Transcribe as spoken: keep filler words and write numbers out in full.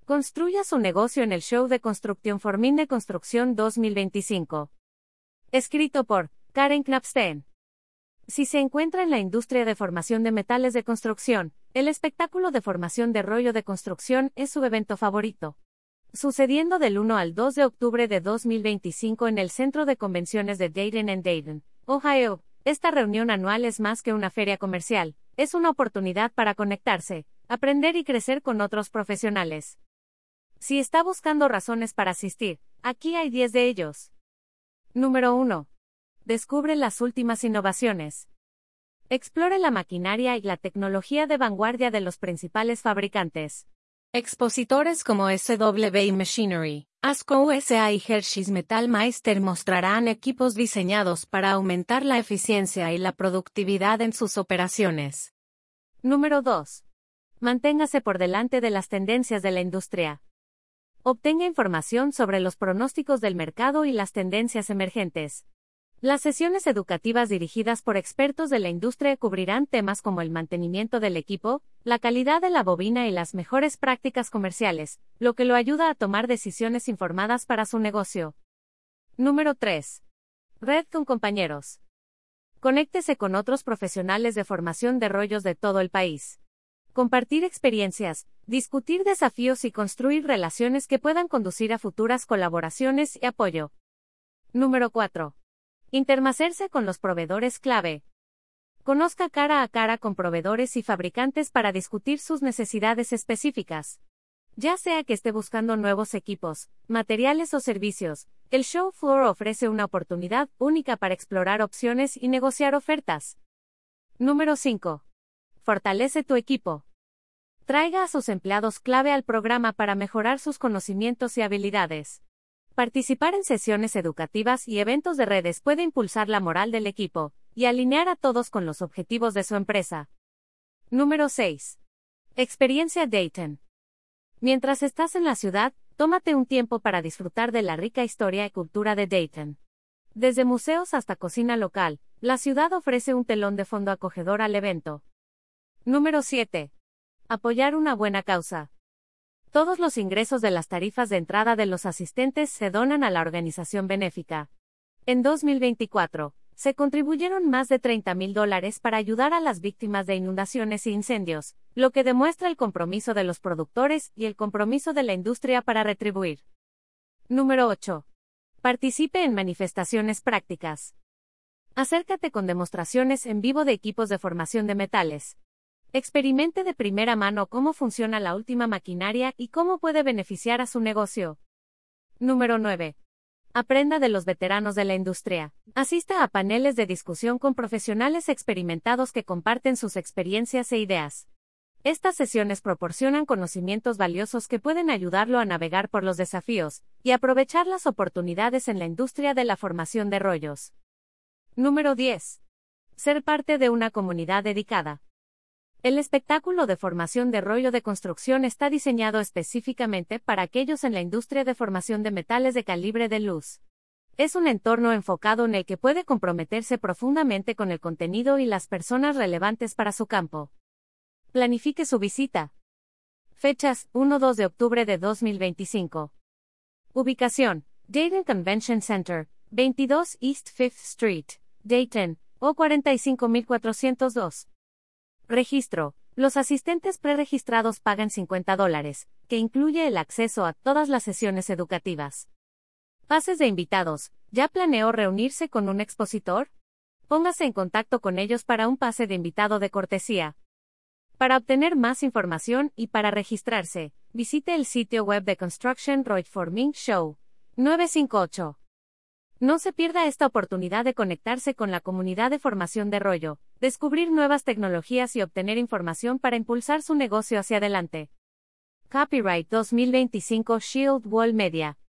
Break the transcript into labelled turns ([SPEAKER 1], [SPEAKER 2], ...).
[SPEAKER 1] Construya su negocio en el show de Construction Formin de Construcción dos mil veinticinco. Escrito por Karen Knapstein. Si se encuentra en la industria de formación de metales de construcción, el espectáculo de formación de rollo de construcción es su evento favorito. Sucediendo del uno al dos de octubre de dos mil veinticinco en el Centro de Convenciones de Dayton en Dayton, Ohio, esta reunión anual es más que una feria comercial, es una oportunidad para conectarse, aprender y crecer con otros profesionales. Si está buscando razones para asistir, aquí hay diez de ellos. Número uno. Descubre las últimas innovaciones. Explore la maquinaria y la tecnología de vanguardia de los principales fabricantes. Expositores como S W Machinery, ASCO U S A y Hershey's Metal Meister mostrarán equipos diseñados para aumentar la eficiencia y la productividad en sus operaciones. Número dos. Manténgase por delante de las tendencias de la industria. Obtenga información sobre los pronósticos del mercado y las tendencias emergentes. Las sesiones educativas dirigidas por expertos de la industria cubrirán temas como el mantenimiento del equipo, la calidad de la bobina y las mejores prácticas comerciales, lo que lo ayuda a tomar decisiones informadas para su negocio. Número tres. Red con compañeros. Conéctese con otros profesionales de formación de rollos de todo el país. Compartir experiencias, discutir desafíos y construir relaciones que puedan conducir a futuras colaboraciones y apoyo. Número cuatro. Intermacerse con los proveedores clave. Conozca cara a cara con proveedores y fabricantes para discutir sus necesidades específicas. Ya sea que esté buscando nuevos equipos, materiales o servicios, el show floor ofrece una oportunidad única para explorar opciones y negociar ofertas. Número cinco. Fortalece tu equipo. Traiga a sus empleados clave al programa para mejorar sus conocimientos y habilidades. Participar en sesiones educativas y eventos de redes puede impulsar la moral del equipo y alinear a todos con los objetivos de su empresa. Número seis. Experiencia Dayton. Mientras estás en la ciudad, tómate un tiempo para disfrutar de la rica historia y cultura de Dayton. Desde museos hasta cocina local, la ciudad ofrece un telón de fondo acogedor al evento. Número siete. Apoyar una buena causa. Todos los ingresos de las tarifas de entrada de los asistentes se donan a la organización benéfica. En dos mil veinticuatro, se contribuyeron más de treinta mil dólares para ayudar a las víctimas de inundaciones e incendios, lo que demuestra el compromiso de los productores y el compromiso de la industria para retribuir. Número ocho. Participe en manifestaciones prácticas. Acércate con demostraciones en vivo de equipos de formación de metales. Experimente de primera mano cómo funciona la última maquinaria y cómo puede beneficiar a su negocio. Número nueve. Aprenda de los veteranos de la industria. Asista a paneles de discusión con profesionales experimentados que comparten sus experiencias e ideas. Estas sesiones proporcionan conocimientos valiosos que pueden ayudarlo a navegar por los desafíos y aprovechar las oportunidades en la industria de la formación de rollos. Número diez. Ser parte de una comunidad dedicada. El espectáculo de formación de rollo de construcción está diseñado específicamente para aquellos en la industria de formación de metales de calibre de luz. Es un entorno enfocado en el que puede comprometerse profundamente con el contenido y las personas relevantes para su campo. Planifique su visita. Fechas: uno a dos de octubre de dos mil veinticinco. Ubicación: Dayton Convention Center, veintidós East Fifth Street, Dayton, O cuarenta y cinco mil cuatrocientos dos. Registro. Los asistentes preregistrados pagan cincuenta dólares, que incluye el acceso a todas las sesiones educativas. Pases de invitados. ¿Ya planeó reunirse con un expositor? Póngase en contacto con ellos para un pase de invitado de cortesía. Para obtener más información y para registrarse, visite el sitio web de Construction Roy Forming Show. nueve cinco ocho. No se pierda esta oportunidad de conectarse con la comunidad de formación de rollo, descubrir nuevas tecnologías y obtener información para impulsar su negocio hacia adelante. Copyright dos mil veinticinco Shield Wall Media.